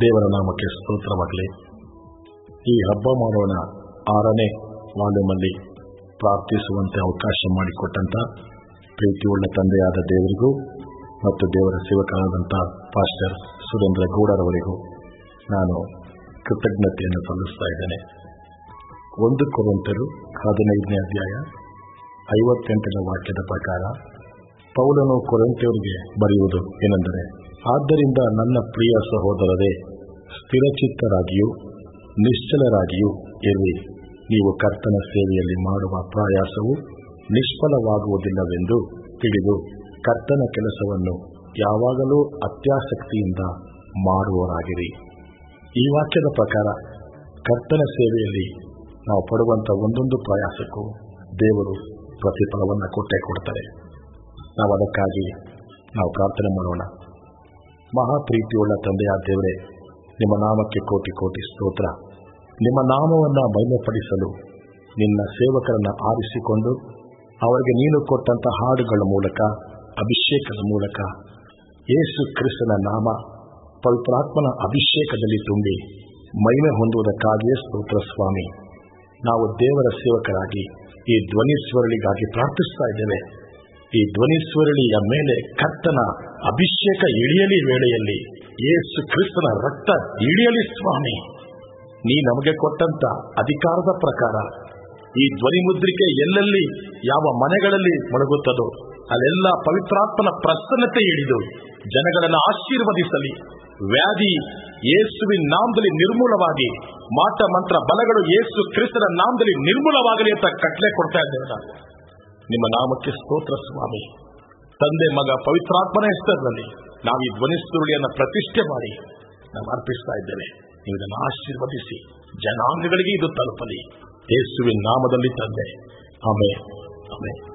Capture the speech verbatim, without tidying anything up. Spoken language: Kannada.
ದೇವರ ನಾಮಕ್ಕೆ ಸ್ತೋತ್ರವಾಗಲಿ. ಈ ಹಬ್ಬ ಮಾಡೋಣ ಆರನೇ ವಾಲ್ಯೂಮಲ್ಲಿ ಪ್ರಾರ್ಥಿಸುವಂತೆ ಅವಕಾಶ ಮಾಡಿಕೊಟ್ಟಂತ ಪ್ರೀತಿಯುಳ್ಳ ತಂದೆಯಾದ ದೇವರಿಗೂ ಮತ್ತು ದೇವರ ಸೇವಕರಾದಂಥ ಪಾಸ್ಟರ್ ಸುರೇಂದ್ರ ಗೌಡರವರಿಗೂ ನಾನು ಕೃತಜ್ಞತೆಯನ್ನು ಸಲ್ಲಿಸ್ತಾ ಇದ್ದೇನೆ. ಒಂದು ಕೊರಿಂಥರು ಹದಿನೈದನೇ ಅಧ್ಯಾಯ ಐವತ್ತೆಂಟನೇ ವಾಕ್ಯದ ಪ್ರಕಾರ ಪೌಲನು ಕೊರಿಂಥರಿಗೆ ಬರೆಯುವುದು ಏನೆಂದರೆ, ಆದ್ದರಿಂದ ನನ್ನ ಪ್ರಿಯ ಸಹೋದರರೇ, ಸ್ಥಿರಚಿತ್ತರಾಗಿಯೂ ನಿಶ್ಚಲರಾಗಿಯೂ ಇರಿ. ನೀವು ಕರ್ತನ ಸೇವೆಯಲ್ಲಿ ಮಾಡುವ ಪ್ರಯಾಸವು ನಿಷ್ಫಲವಾಗುವುದಿಲ್ಲವೆಂದು ತಿಳಿದು ಕರ್ತನ ಕೆಲಸವನ್ನು ಯಾವಾಗಲೂ ಅತ್ಯಾಸಕ್ತಿಯಿಂದ ಮಾಡುವವರಾಗಿರಿ. ಈ ವಾಕ್ಯದ ಪ್ರಕಾರ ಕರ್ತನ ಸೇವೆಯಲ್ಲಿ ನಾವು ಪಡುವಂಥ ಒಂದೊಂದು ಪ್ರಯಾಸಕ್ಕೂ ದೇವರು ಪ್ರತಿಫಲವನ್ನು ಕೊಟ್ಟೇ ಕೊಡ್ತಾರೆ. ನಾವು ಅದಕ್ಕಾಗಿ ನಾವು ಪ್ರಾರ್ಥನೆ ಮಾಡೋಣ. ಮಹಾಪ್ರೀತಿಯುಳ್ಳ ತಂದೆಯ ದೇವರೇ, ನಿಮ್ಮ ನಾಮಕ್ಕೆ ಕೋಟಿ ಕೋಟಿ ಸ್ತೋತ್ರ. ನಿಮ್ಮ ನಾಮವನ್ನು ಮಹಿಮೆಪಡಿಸಲು ನಿನ್ನ ಸೇವಕರನ್ನು ಆರಿಸಿಕೊಂಡು ಅವರಿಗೆ ನೀನು ಕೊಟ್ಟಂಥ ಹಾಡುಗಳ ಮೂಲಕ, ಅಭಿಷೇಕದ ಮೂಲಕ ಯೇಸು ಕ್ರಿಸ್ತನ ನಾಮ ಪವಿತ್ರಾತ್ಮನ ಅಭಿಷೇಕದಲ್ಲಿ ತುಂಬಿ ಮಹಿಮೆ ಹೊಂದುವುದಕ್ಕಾಗಿಯೇ ಸ್ತೋತ್ರ ಸ್ವಾಮಿ. ನಾವು ದೇವರ ಸೇವಕರಾಗಿ ಈ ಧ್ವನಿಸ್ವರಳಿಗಾಗಿ ಪ್ರಾರ್ಥಿಸ್ತಾ ಇದ್ದೇವೆ. ಈ ಧ್ವನಿಸ್ವರಳಿಯ ಮೇಲೆ ಕರ್ತನ ಅಭಿಷೇಕ ಇಳಿಯಲಿ, ವೇಳೆಯಲ್ಲಿ ಯೇಸು ಕ್ರಿಸ್ತನ ರಕ್ತ ಇಳಿಯಲಿ ಸ್ವಾಮಿ. ನೀ ನಮಗೆ ಕೊಟ್ಟಂತ ಅಧಿಕಾರದ ಪ್ರಕಾರ ಈ ಧ್ವನಿ ಮುದ್ರಿಕೆ ಎಲ್ಲೆಲ್ಲಿ ಯಾವ ಮನೆಗಳಲ್ಲಿ ಮೊಳಗುತ್ತದೋ ಅಲ್ಲೆಲ್ಲ ಪವಿತ್ರಾತ್ಮನ ಪ್ರಸನ್ನತೆ ಇಳಿದು ಜನಗಳನ್ನು ಆಶೀರ್ವದಿಸಲಿ. ವ್ಯಾಧಿ ಯೇಸುವಿನ ನಾಮದಲ್ಲಿ ನಿರ್ಮೂಲವಾಗಿ, ಮಾಟ ಮಂತ್ರ ಬಲಗಳು ಯೇಸು ಕ್ರಿಸ್ತನ ನಾಮದಲ್ಲಿ ನಿರ್ಮೂಲವಾಗಲಿ ಅಂತ ಕಟ್ಟಲೆ ಕೊಡ್ತಾ ಇದ್ದೇವೆ. ನಿಮ್ಮ ನಾಮಕ್ಕೆ ಸ್ತೋತ್ರ ಸ್ವಾಮಿ. ತಂದೆ ಮಗ ಪವಿತ್ರಾತ್ಮನ ಹೆಸರಿನಲ್ಲಿ ನಾವು ಈ ಧ್ವನಿಸುರುಳಿಯನ್ನು ಪ್ರತಿಷ್ಠೆ ಮಾಡಿ ನಾವು ಅರ್ಪಿಸ್ತಾ ಇದ್ದೇವೆ. ನೀವು ಇದನ್ನು ಆಶೀರ್ವದಿಸಿ ಜನಾಂಗಗಳಿಗೆ ಇದು ತಲುಪಲಿ. ಯೇಸುವಿನ ನಾಮದಲ್ಲಿ ತಂದೆ, ಆಮೆನ್, ಆಮೆನ್.